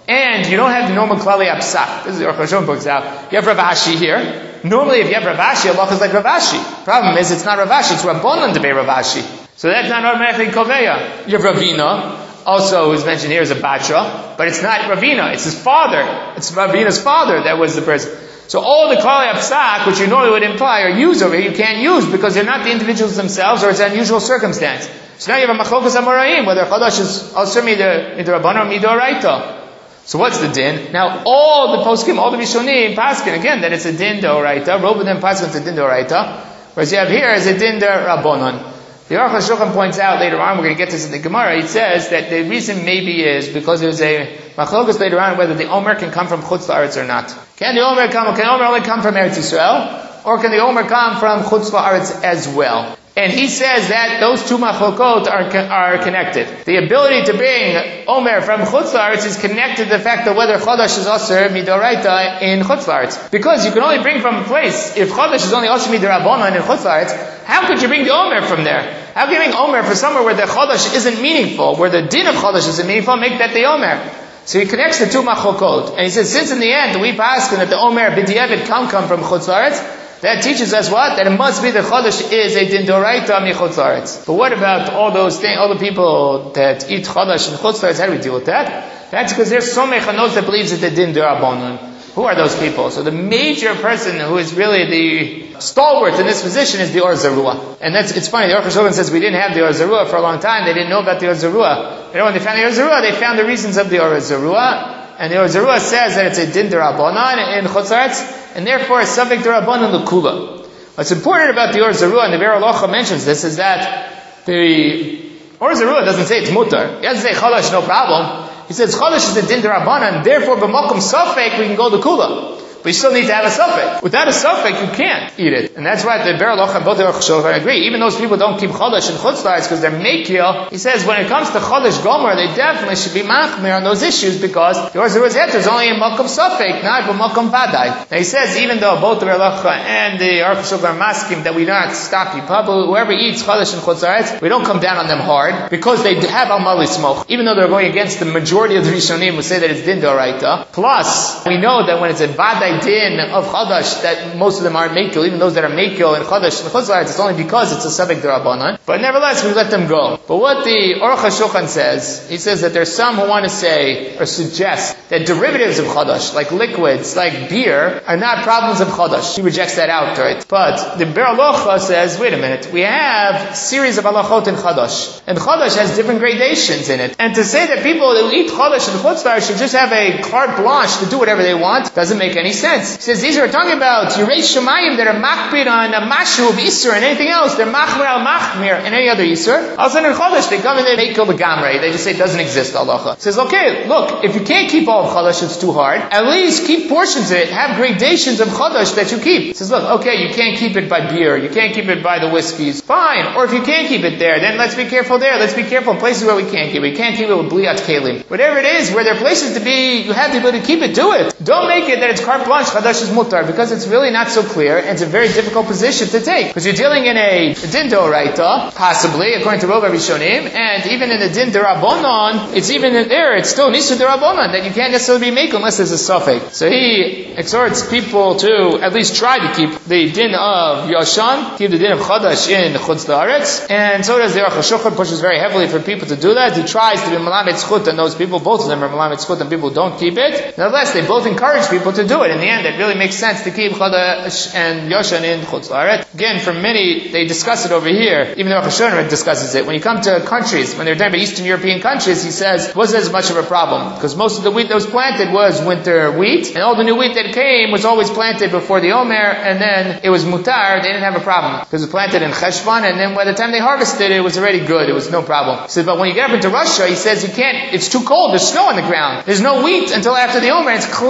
And you don't have the normal Klali Apsak. This is what Rosh Hashanah points out. You have Rav Ashi here. Normally if you have Rav Ashi, Allah is like Rav Ashi. Problem is, it's not Rav Ashi, it's Rabbanan to be Rav Ashi. So that's not automatically Koveya. You have Ravina, also who's mentioned here as a Batra, but it's not Ravina, it's his father. It's Ravina's father that was the person. So all the Klali Apsak, which you normally would imply are used over here, you can't use because they're not the individuals themselves or it's an unusual circumstance. So now you have a Machlokas Amoraim, whether Chadash is also Midah Rabbanan or Midoraita. So what's the din? Now all the poskim, all the Rishonim, Paskin, again, that it's a din d'oraita. Rob them Paskin, it's a din d'oraita. Whereas you have here is a din d'Rabbanan. The Aruch HaShulchan points out later on, we're going to get this in the Gemara, it says that the reason maybe is because there's a machlokas later on whether the Omer can come from Chutz La'aretz or not. Can the Omer come, can the Omer only come from Eretz Yisrael? Or can the Omer come from Chutz La'aretz as well? And he says that those two machlokot are are connected. The ability to bring Omer from Chutz La'aretz is connected to the fact that whether Chodesh is Aser Midoraita in Chutz La'aretz. Because you can only bring from a place, if Chodesh is only Aser Midorabbanan in Chutz La'aretz, how could you bring the Omer from there? How can you bring Omer for somewhere where the Chodesh isn't meaningful, where the din of Chodesh isn't meaningful, make that the Omer? So he connects the two machlokot. And he says, since in the end we pass that the Omer b'diavad can come from Chutz La'aretz, that teaches us what? That it must be the Chodesh is a din d'oraita mi Chutz La'aretz. But what about all those things, all the people that eat Chodesh in Chutz La'aretz? How do we deal with that? That's because there's so many chanos that believes it's a din d'Rabbanan. Who are those people? So the major person who is really the stalwart in this position is the Or Zarua. And that's, it's funny, the Aruch HaShulchan says we didn't have the Or Zarua for a long time. They didn't know about the Or Zarua. You know, when they found the Or Zarua, they found the reasons of the Or Zarua. And the Or Zarua says that it's a din d'Rabbanan in Chutz La'aretz, and therefore it's subject to Rabbanan l'Kula. What's important about the Or Zarua, and the Be'er Halacha mentions this, is that the Or Zarua doesn't say it's mutar. He doesn't say Chalash, no problem. He says Chalash is a din d'Rabbanan, therefore b'makom safek we can go to Kula. But you still need to have a suffix. Without a suffix, you can't eat it. And that's why the Be'er Halacha and both the Aruch HaShulchan agree. Even those people don't keep Chodesh and Chutz La'aretz because they're Mekil, he says when it comes to Chodesh Gomer, they definitely should be Machmir on those issues because the Or Zarua's heter is only in Makom Suffix, not in Makom Vadai. Now he says even though both the Be'er Halacha and the Aruch HaShulchan are masking that we do not stop people, whoever eats Chodesh and Chutz La'aretz, we don't come down on them hard because they have Al Mali Smoch. Even though they're going against the majority of the Rishonim who say that it's Din D'Oraita. Plus, we know that when it's a Vadai Din of Chadash, that most of them aren't Mekil, even those that are Mekil and Chadash and Chutz La'aretz, it's only because it's a Sabek D'Rabbanan. But nevertheless, we let them go. But what the Aruch HaShulchan says, he says that there's some who want to say, or suggest, that derivatives of Chadash, like liquids, like beer, are not problems of Chadash. He rejects that outright. But the Be'er Halacha says, wait a minute, we have a series of halachot in Chadash. And Chadash has different gradations in it. And to say that people who eat Chadash and Chutz La'aretz should just have a carte blanche to do whatever they want, doesn't make any sense. He says, these are talking about Yirei Shemayim that are makbid on a mashu of Isur and anything else. They're machmir al machmir and any other Isur. Also in Chodesh, they come and they make the gamrei. They just say it doesn't exist, halacha. He says, okay, look, if you can't keep all of Chodesh, it's too hard. At least keep portions of it. Have gradations of Chodesh that you keep. He says, look, okay, you can't keep it by beer. You can't keep it by the whiskeys. Fine. Or if you can't keep it there, then let's be careful there. Let's be careful in places where we can't keep it. We can't keep it with bliat kelim. Whatever it is, where there are places to be, you have the ability to keep it, do it. Don't make it that it's carte blanche, Chodesh is mutar, because it's really not so clear, and it's a very difficult position to take. Because you're dealing in a din d'oraita, possibly, according to Rov Rishonim, and even in the din d'Rabbanan, it's even in there, it's still nisur d'Rabbanan, that you can't necessarily make unless there's a suffix. So he exhorts people to at least try to keep the din of Yashan, keep the din of Chadash in Chutz La'aretz, and so does the Aruch HaShulchan, pushes very heavily for people to do that. He tries to be Melamed Zchut, and those people, both of them are Melamed Zchut, and people don't keep it. Nevertheless, they both encourage people to do it. In the end, it really makes sense to keep Chadash and Yashan in Chutz La'aretz. Again, for many, they discuss it over here. Even the Aruch HaShulchan discusses it. When you come to countries, when they're talking about Eastern European countries, he says, it wasn't as much of a problem. Because most of the wheat that was planted was winter wheat, and all the new wheat that came was always planted before the Omer, and then it was mutar, they didn't have a problem. Because it was planted in Cheshvan, and then by the time they harvested it, it was already good, it was no problem. He says, but when you get up into Russia, he says, you can't, it's too cold, there's snow on the ground. There's no wheat until after the Omer, it's clear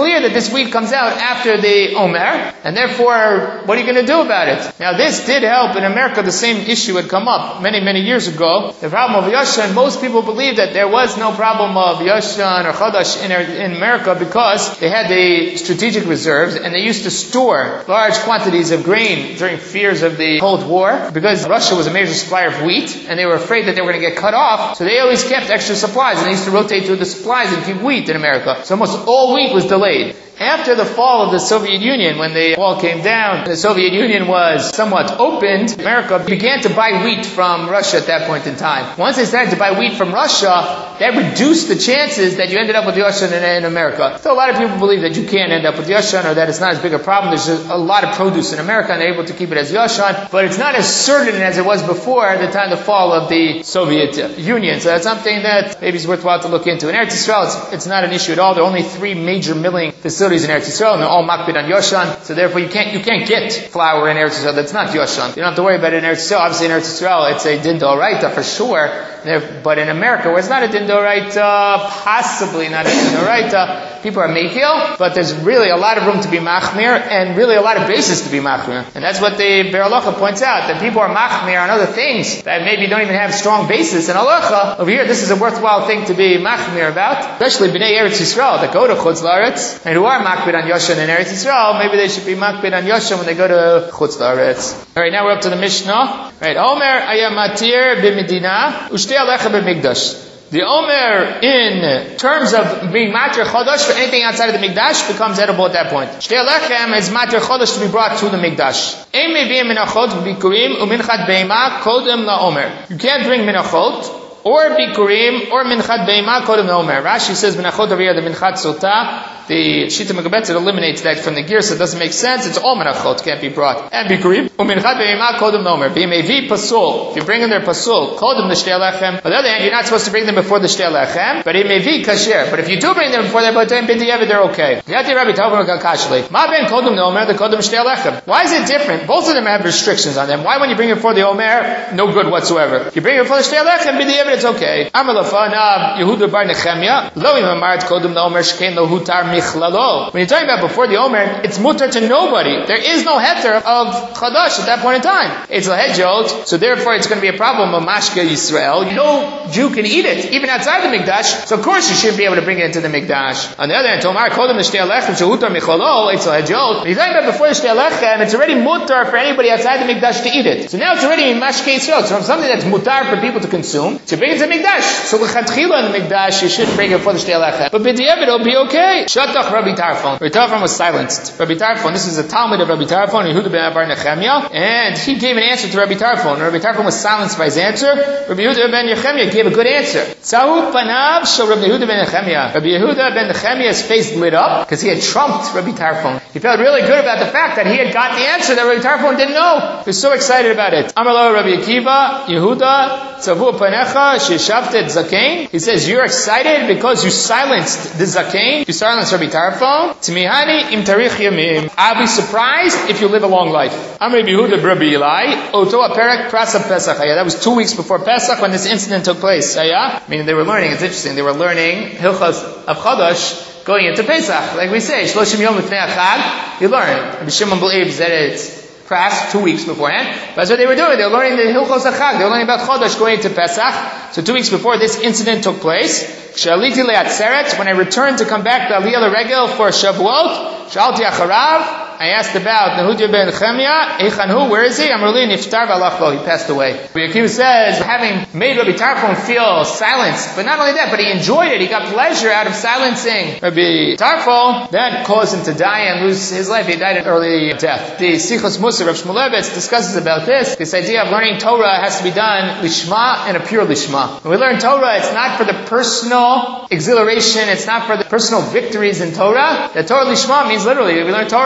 clear that this wheat comes out after the Omer, and therefore, what are you going to do about it? Now, this did help. In America, the same issue had come up many, many years ago. The problem of Yashan, most people believe that there was no problem of Yashan or Chadash in, in America because they had the strategic reserves, and they used to store large quantities of grain during fears of the Cold War, because Russia was a major supplier of wheat, and they were afraid that they were going to get cut off, so they always kept extra supplies, and they used to rotate through the supplies and keep wheat in America. So almost all wheat was delayed. After the fall of the Soviet Union, when the wall came down, the Soviet Union was somewhat opened, America began to buy wheat from Russia at that point in time. Once they started to buy wheat from Russia, that reduced the chances that you ended up with Yashan in, in America. So a lot of people believe that you can't end up with Yashan, or that it's not as big a problem. There's a, a lot of produce in America, and they're able to keep it as Yashan, but it's not as certain as it was before the time of the fall of the Soviet Union. So that's something that maybe is worthwhile to look into. In Eretz Yisrael, it's, it's not an issue at all. There are only three major milling facilities in Eretz Yisrael, and they're all makbid on Yashan, so therefore you can't you can't get flour in Eretz Yisrael that's not Yashan. You don't have to worry about it in Eretz Yisrael. Obviously in Eretz Yisrael it's a din d'oraita for sure, but in America where it's not a din d'oraita, possibly not a din d'oraita, people are mekil, but there's really a lot of room to be machmir, and really a lot of basis to be machmir. And that's what the Be'er Halacha points out, that people are machmir on other things that maybe don't even have strong basis in halacha. Over here, this is a worthwhile thing to be machmir about, especially b'nei Eretz Yisrael that go to Chutz La'aretz and who are makbid on Yashan in Eretz Yisrael. Maybe they should be makbid on Yashan when they go to Chutz La'aretz. All right, now we're up to the Mishnah. All right, Omer ayamatir b'medina u'shtei alecha b'mikdash. The Omer, in terms of being matir chodesh for anything outside of the Mikdash, becomes edible at that point. Shtei lechem is matir chodesh to be brought to the Mikdash. Ein mevi'im minachot v'bikurim u'minchat beima kodem la'omer. You can't bring minachot, or bikurim, or minchat beima kodem la'omer. Rashi says minachot over here, the minchat sota. The Shita Megabetzet eliminates that from the gear, so it doesn't make sense. It's all menachot can't be brought. And bikurim, uminchat beima kodem nomer. B'mevi pasul. If you bring in their pasul, kodem the shtei lechem. On the other hand, you're not supposed to bring them before the shtei lechem, but b'mevi kasher. But if you do bring them before the b'toim b'diavad, they're okay. Yati Rabbi Tavon Kakashli. Ma ben kodem nomer, the kodem shtei lechem. Why is it different? Both of them have restrictions on them. Why when you bring it before the omer, no good whatsoever? If you bring it before the shtei lechem, b'diavad, it's okay. Amar lafanav Yehuda bar Nechemia. Lo imam marat kodem nomer shkein lo hutar. When you're talking about before the Omer, it's mutar to nobody. There is no heter of Chadash at that point in time. It's lahejot, so therefore it's going to be a problem of Mashka Yisrael. No Jew can eat it, even outside the Mikdash, so of course you shouldn't be able to bring it into the Mikdash. On the other hand, Tomar Kodem the Shtei Lechem Shehutar Micholol, it's lahejot. When you're talking about before the Shtei Lechem, it's already mutar for anybody outside the Mikdash to eat it. So now it's already in Mashka Yisrael. So from something that's mutar for people to consume, to bring it to the Mikdash. So l'chatchila in the Mikdash, you shouldn't bring it before the Shtei Lechem. But b'diavad, it'll be okay. Shatach Rabbi Tarfon. Rabbi Tarfon was silenced. Rabbi Tarfon, this is a Talmud of Rabbi Tarfon, Yehuda ben Bar Nechemia, and he gave an answer to Rabbi Tarfon. Rabbi Tarfon was silenced by his answer. Rabbi Yehuda ben Nechemia gave a good answer. Tzahu panav shel Rabbi Yehuda ben Nechemia. Rabbi Yehuda ben Nechemia's face lit up because he had trumped Rabbi Tarfon. He felt really good about the fact that he had got the answer that Rabbi Tarfon didn't know. He was so excited about it. Amar lo Rabbi Akiva, Yehuda, tzavu panecha sheshavtet zakein. He says, you're excited because you silenced the zakein. You silenced Rabbi Tarfon. Timihani im tarich yamim. I'll be surprised if you live a long life. I'm Rabbi Yehuda Rabbi Eli. Oto aperek prasa Pesach. That was two weeks before Pesach when this incident took place. I mean, they were learning. It's interesting. They were learning Hilchos of Chadash going into Pesach. Like we say, Shloshim Yom Lefnei Achag. You learn. Rabbi Shimon believes that it's Pras, two weeks beforehand. But that's what they were doing. They were learning the Hilchos Achag. They were learning about Chodesh going into Pesach. So two weeks before this incident took place, Shaliti le'atzeret, when I returned to come back to Aliyah L'Regel for Shavuot, Shalti acharav, I asked about Nehudia ben Nechemia, Eichanhu, where is he? Amruli niftar v'alach lo, he passed away. Rabbi Akiva says, having made Rabbi Tarfon feel silenced, but not only that, but he enjoyed it, he got pleasure out of silencing Rabbi Tarfon, that caused him to die and lose his life. He died an early death. The Sichos Musa, Rav Shmulevitz, discusses about this. This idea of learning Torah has to be done lishma and a pure lishma. When we learn Torah, it's not for the personal exhilaration, it's not for the personal victories in Torah. The Torah lishma means literally, we learn Torah for the sake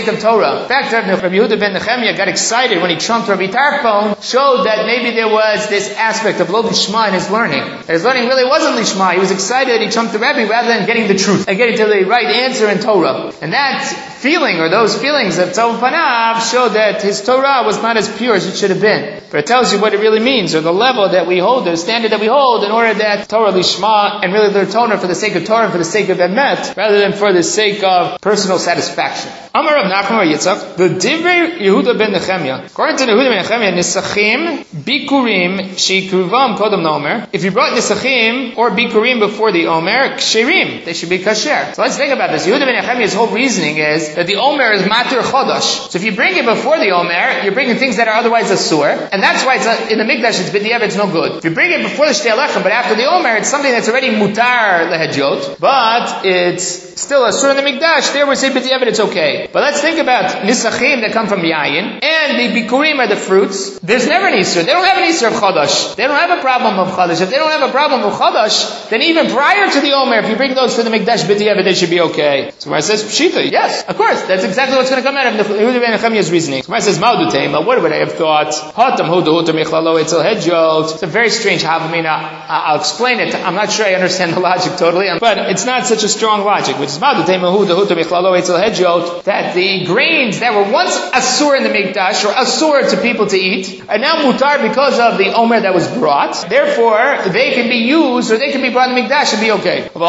sake of Torah. In fact, Rabbi Yehuda ben Nechemia got excited when he trumped Rabbi Tarfon, showed that maybe there was this aspect of lo lishma in his learning. His learning really wasn't lishma. He was excited, he trumped the Rebbe rather than getting the truth and getting to the right answer in Torah. And that feeling, or those feelings of Tov Panav, showed that his Torah was not as pure as it should have been. But it tells you what it really means, or the level that we hold, the standard that we hold, in order that Torah lishma, and really learn Torah for the sake of Torah and for the sake of emet, rather than for the sake of personal satisfaction. Amar Rav Nachman bar Yitzchak, the Divrei Yehuda ben Nechemia. According to Yehuda ben Nechemia, Nisachim, Bikurim, Sheikruvam Kodam Nomer. If you brought Nisachim or Bikurim before the Omer, Ksherim, they should be kasher. So let's think about this. Yehuda ben Nechemia's whole reasoning is that the Omer is Matir Chodosh. So if you bring it before the Omer, you're bringing things that are otherwise asur, and that's why it's a, in the Mikdash it's b'diavad, it's no good. If you bring it before the Shtei Alechem, but after the Omer, it's something that's already mutar lehedjot, but it's still asur in the Mikdash, there we say b'diavad, it's okay. But let's think about Nisachim that come from Yayin, and the Bikurim are the fruits. There's never an Isur. They don't have an Isur of Chodosh. They don't have a problem of Chodosh. If they don't have a problem of Chodosh, then even prior to the Omer, if you bring those to the Mikdash b'diavad, they should be okay. So Gemara says, Pshita, yes, of course, that's exactly what's going to come out of the Yehuda ben Nechemia's reasoning. Gemara says, Ma'udutema, what would I have thought? Hatam hudu hutam michlalo etzel hedjot. It's a very strange havamina. I'll explain it. I'm not sure I understand the logic totally, but it's not such a strong logic, which is Ma'udutema hudu hutam michlalo etzel hedjot, that the grains that were once asur in the Mikdash, or asur to people to eat, are now mutar because of the Omer that was brought. Therefore, they can be used, or they can be brought in the Mikdash and be okay. But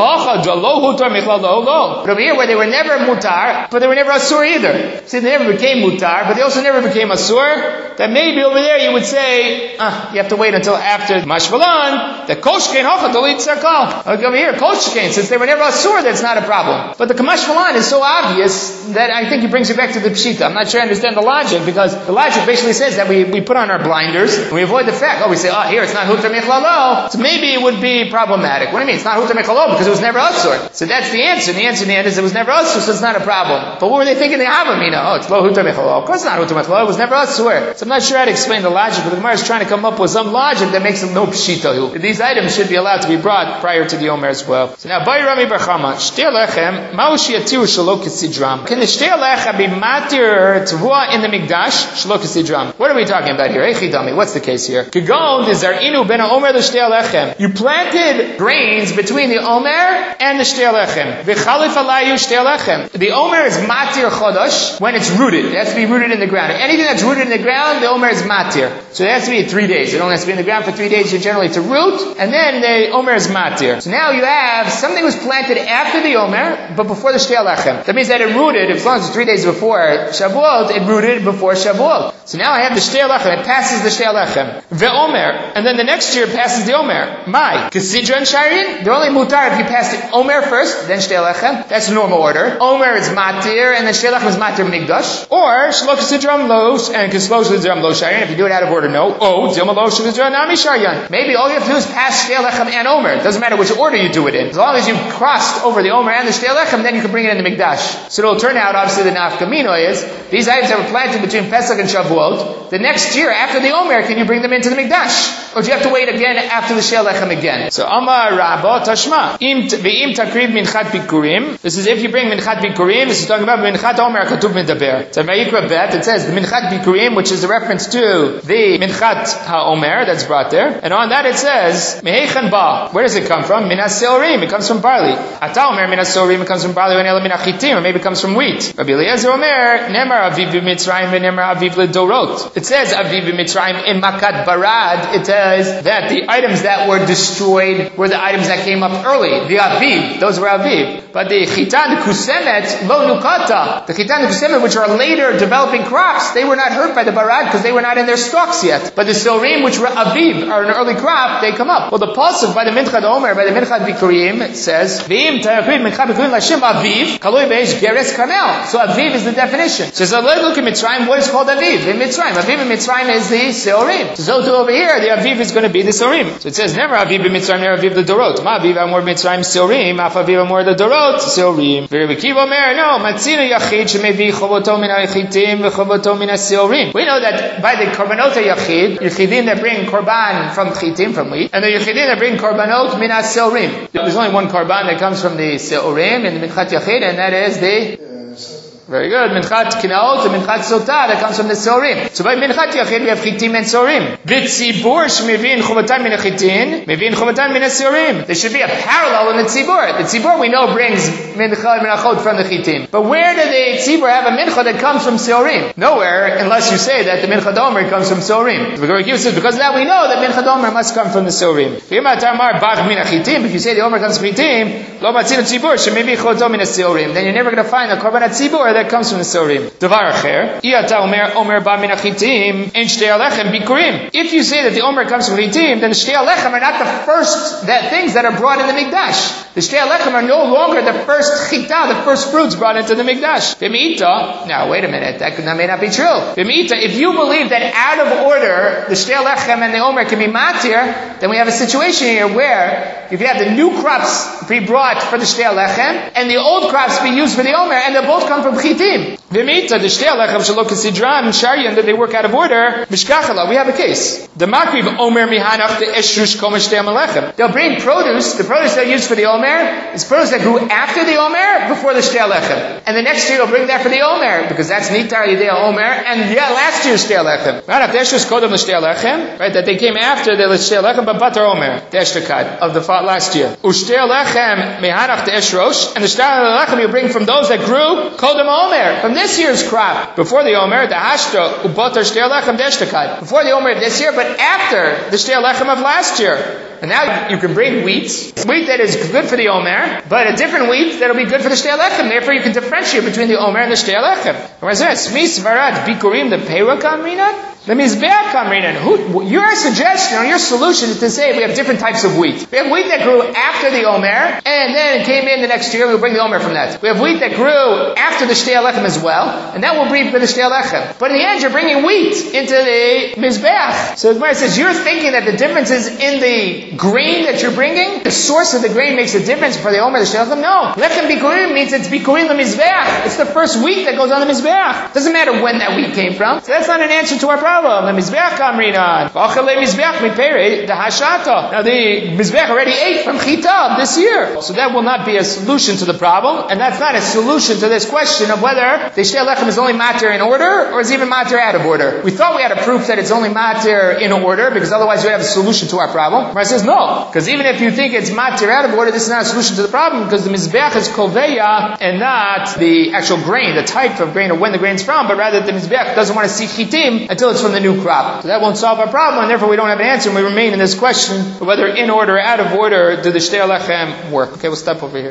over here, where they were never mutar, but they were never asur either. See, they never became mutar, but they also never became asur, that maybe over there you would say, ah, you have to wait until after Mashvalan, the Koshkein Hocha Dolit Sarkal. Like over here, Koshkein, since they were never asur, that's not a problem. But the Kamashvalan is so obvious that I think it brings you back to the Pshita. I'm not sure I understand the logic, because the logic basically says that we, we put on our blinders, and we avoid the fact, oh, we say, oh, here it's not Hutar Michlalo, so maybe it would be problematic. What do you mean? It's not Hutar Michlalo because it was never asur. So that's the answer. And the answer in the end is it was never asur, so it's not a problem. But what were they thinking? They have a mina. Oh, it's lo Hutar Michlalo. Of course it's not Hutar Michlalo. It was never asur. So I'm not sure how to explain the logic, but the Gemara is trying to come up with some logic that makes them no Pshita. These items should be allowed to be brought prior to the Omer as well. So now, Bai Rami Bar Chama, Shtei Lechem, Ma'ushi Yatir Shelo Kisidram. Can the Shtei Lechem be matir Tvua in the Mikdash? Shelo Kisidram. What are we talking about here? Echidami. What's the case here? Kigon is Zarinu ben Omer the Shtei Lechem. You planted grains between the Omer and the Shtei Lechem. V'chalif alayu Shtei Lechem. The Omer is matir Chodosh when it's rooted. It has to be rooted in the ground. Anything that's rooted in the ground, the Omer is matir. So it has to be three days. It only has to be in the ground for three days generally to root, and then the Omer is matir. So now you have something was planted after the Omer, but before the Shtei Lechem. That means that it rooted, as long as it's three days before Shavuot, it rooted before Shavuot. So now I have the Shtei Lechem, it passes the Shtei Lechem. The Omer, and then the next year it passes the Omer. Mai. Kesidra and Shairin, they're only mutar if you pass the Omer first, then Shtei Lechem. That's the normal order. Omer is matir, and then Shtei Lechem is matir Mikdash. Or, Shlo Kesidram Lo, and Keslo Kesidram Lo Shairin, if you do it out of order, no. Oh, Zilma Lo Kesidram Nami Shairin. Maybe all you have to do is pass Shtei Lechem and Omer. It doesn't matter which order you do it in. As long as you've crossed over the Omer and the Shtei Lechem, then you can bring it in the Mikdash. So it'll turn out, obviously, the nafkamino is, these items that were planted between Pesach and Shavuot, the next year, after the Omer, can you bring them into the Mikdash? Or do you have to wait again after the Shtei Lechem again? So, Amar Rabba Tashma. Ve'im takriv minchat bikurim. This is if you bring minchat bikurim, this is talking about minchat Omer katuv medaber. So, Vayikra Bet, it says, the minchat bikurim, which is a reference to the minchat ha'omer that's brought there. And on that it says, Mehechan ba. Where does it come from? Minas seorim. It comes from barley. Ata Omer minas seorim. It comes from barley. When min achitim, or maybe it comes from wheat. Rabbi Eliezer Omer, Nemar aviv b'mitzrayim v'nemar aviv l'dorot. It says aviv b'mitzrayim in Makat Barad. It says that the items that were destroyed were the items that came up early. The aviv, those were aviv. But the chitan kusemet lo nukata. The chitan kusemet, which are later developing crops, they were not hurt by the barad because they were not in their stalks yet. But the silrim, which were aviv, are an early crop, they come up. Well, the pasuk by the Minchad Omer, by the Minchad Bikurim, it says v'im ta'akrid Minchad Bikurim l'Hashem aviv kaloi beish geres kanel. So aviv is the definition. So so let's look at Mitzrayim. What is called aviv in Mitzrayim? Aviv in Mitzrayim is the silrim. So to over here, the aviv is going to be the silrim. So it says never aviv in Mitzrayim, never aviv the dorot. Ma aviv amor Mitzrayim silrim, af aviv amor the dorot silrim. Very Kiva Omer, no, matzina yachid shemevi chovoto min hachitim v'chovoto min hasilrim. We know that by the korbanot yachid, yichidim that bring korban from chitim, from wheat, and the yichidim that bring korbanot min hasilrim. There's only one korban that comes from the silrim in the Minchas Yachid, and that is the Very good. Minchat kinaot and minchat sota, that comes from the sorim. So by minchat yachid we have chitim and sorim. B'tzibur shemivin chuvatan min chitin, mivin chuvatan min sorim. There should be a parallel in the tzibur. The tzibur we know brings mincha and minachot from the chitim. But where do the tzibur have a mincha that comes from sorim? Nowhere, unless you say that the mincha domer comes from sorim. So because of that we know that mincha domer must come from the sorim. If you say the omer comes from chitim, lo matzino tzibur shemivi choto min sorim, then you're never going to find a korban tzibur that comes from the sorim. Devar acher, iyata omer omer ba min chitim, ein shtei alechem bikurim. If you say that the omer comes from chitim, then the shtei alechem are not the first that things that are brought in the mikdash. The shtei alechem are no longer the first chita, the first fruits brought into the mikdash. V'mi'ita, now wait a minute, that, that may not be true. V'mi'ita, if you believe that out of order the shtei alechem and the omer can be matir, then we have a situation here where you can have the new crops be brought for the shtei alechem and the old crops be used for the omer, and they both come from chitim. V'mi'ita, the shtei alechem shelo kesidran and sharian, that they work out of order. Mishkachala, we have a case. The makriv omer mihanach the eshrush kol shtei alechem. They'll bring produce. The produce they'll use for the omer is produce that grew after the omer, before the shtei alechem. And the next year they'll bring that for the omer, because that's nitar yidei omer, and yeah, last year's shtei alechem. Right, the eshrush kodem the shtei alechem, right, that they came after the shtei alechem, but batar omer, the eshtakad of the last year. Ushtei alechem mihanach the eshrosh, and the shtei alechem you bring from those that grew kodem omer, from this year's crop, before the omer, the hashta ubatar shtei alechem the eshtakad, before the omer of this year, but after the shtei alechem of last year. And now you can bring wheat, wheat that is good for the omer, but a different wheat that will be good for the shtei alechem. Therefore, you can differentiate between the omer and the shtei alechem. What is this? Smi svarat bikurim the peira kamrinan? The mizbeach kamrinan. Who, your suggestion or your solution is to say we have different types of wheat. We have wheat that grew after the omer, and then it came in the next year. We'll bring the omer from that. We have wheat that grew after the shtei alechem as well, and that will bring for the shtei alechem. But in the end, you're bringing wheat into the mizbeach. So the Gemara says you're thinking that the difference is in the grain that you're bringing. The source of the grain makes a difference for the omer, the shtei alechem. No, lechem bikurim means it's bikurim the mizbeach. It's the first wheat that goes on the mizbeach. Doesn't matter when that wheat came from. So that's not an answer to our problem. The mizbeach kamrinan. V'achale mizbeach mipere the hashata. Now the mizbeach already ate from chita this year, so that will not be a solution to the problem, and that's not a solution to this question of whether the shtei alechem is only matir in order or is even matir out of order. We thought we had a proof that it's only matir in order, because otherwise we have a solution to our problem. But it says no, because even if you think it's matir out of order, this is not a solution to the problem, because the mizbeach is koveya and not the actual grain, the type of grain or when the grain's from, but rather the mizbeach doesn't want to see chitim until it's from the new crop. So that won't solve our problem, and therefore we don't have an answer, and we remain in this question of whether in order or out of order do the shtei alechem work. Okay, we'll stop over here.